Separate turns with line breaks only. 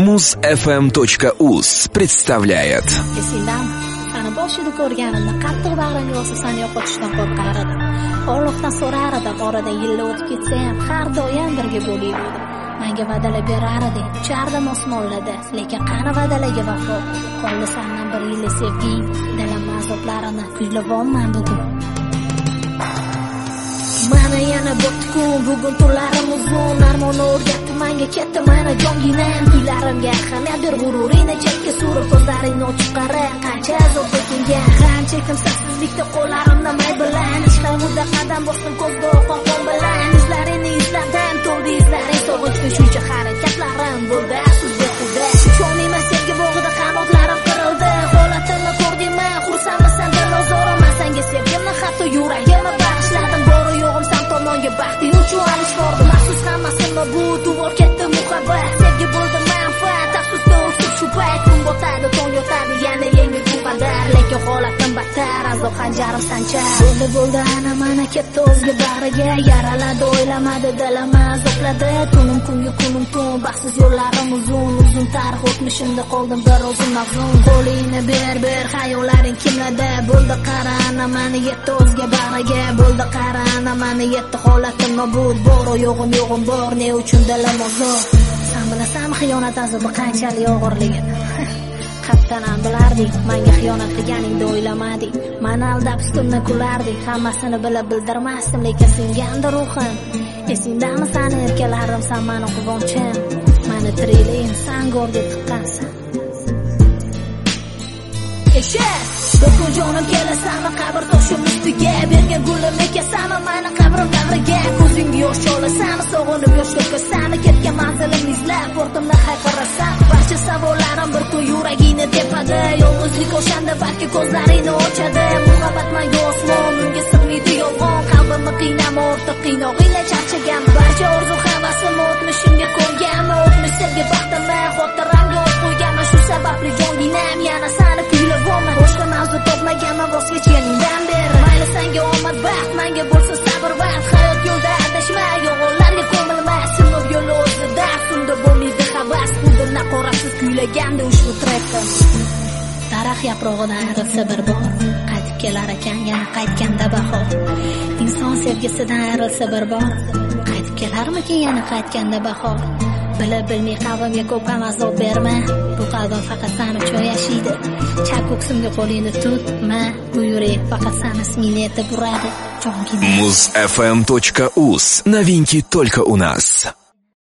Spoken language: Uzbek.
Muzfm.uz представляет.
Ana boshida ko'rganimda qattiq bag'rimga bosib sani yo'qotishdan qo'rqar edim. Allohdan so'rar edim, oradan yillar o'tib ketsa ham har doim birga bo'laverdim. Menga va'dalar berar eding, uchardim osmonlarda, lekin qani va'dalarga vafo? Qoldi sendan bir yil sevging, dilim azoblarini kuylayapman bugun. Mana yana bo'tku, bugun tunlarim uzun, armon o'rgatdi menga ketdi mana jonginam, kuylarimga ahamiyat ber, g'ururingni chetga surib, ko'zlaringni ochib qara, qancha azob chekingan, qancha kimsasizlikda qo'llarimni may bilan, ishqamda qadam bosdim ko'zda oqon bilan, izlaringni izladim, to'ldi izlaring, sog'inchli shuncha harakatlarim bo'ldi, afsusga qudrat, ishonmayman senga bog'ida qanotlarim qirildi, holatimni ko'rdingmi, xursandmisan dilozorman, senga sevgimni hatto yuragimni bag'ishladim, bori yo'g'im san tomonga baxting uchun alish bordi, maxsus hammasini bu tuvor ketdi muhabbat, sevgi bo'ldi manfaat, afsusda o'tib shu payt, kun botadi, tong yotadi, yana yengil bu qadar, lekin holatim battar, azob xanjarim sanchar, bo'ldi ana mana ketdi o'zga bag'riga, yaraladi, o'ylamadi dilim azobladi, tunim kunga kunim tun, baxtsiz yo'llarim uzun tarix o'tmishimda qoldim bir o'zim mahzun, qo'lingni ber xayollaring kimlarda, bo'ldi qara ana mana yetdi o'zga bag'riga, bo'ldi qara ana mana yetdi holatim nobud, bor yo'g'im bor, ne uchun dilim ozor, sen bilasanmi xiyonat azobi qanchalik og'irligini? Qattan ham bilarding, menga xiyonat qilganingni o'ylamading, meni aldab ustimni kularding, hammasini bilib bildirmasdim, lekin singandi ruhim, esingdami sani erkalarim, san meni quvonchim, meni tirikligim, san go'rga tiqqansan. Dokun jonim kelasanmi qabr toshim ustiga, bergan gulim ekasanmi mani qabrim bag'riga, ko'zingga yosh olasanmi, sog'inib yosh to'kasanmi, ketgan manzilim izlab ortimni hayqirasan, barcha savollarim bir kun yuragingni tepadi, yolg'izlik o'shanda balki ko'zlaringni ochadi, muhabbat menga osmon, unga sig'maydi yolg'on, qalbimni qiynama ortiq qiynog'ingla charchagan, barcha orzu havasim o'tmishimga qo'yganman, o'tmish sevgi baxtimni xotiramga o't qo'yganman, shu sababli jonginam yana sani kuylayapman, boshqa mavzu topmaganman, voz kechganingdan beri, mayli senga omad baxt, menga bo'lsa sabr vaqt, hayot yo'lda adashma, yolg'onlarga ko'milma, sinib yo'l o'zida, unda bo'lmaydi havas, xuddi qorasiz kuylaganda ushbu trekda. Daraxt yaprog'idan ayrilsa bir bor, qaytib kelar ekan yana qaytganda bahor, inson sevgisidan ayrilsa bir bor, qaytib kelarmikin yana qaytganda bahor, bilib bilmay qalbimga ko'p ham azob berma, bu qalbim faqat sen uchun yashaydi, chak ko'ksimga qo'lingni tutma, bu yurak faqat sen ismingni aytib uradi, jongina.
Muzfm.uz. Новинки только у нас.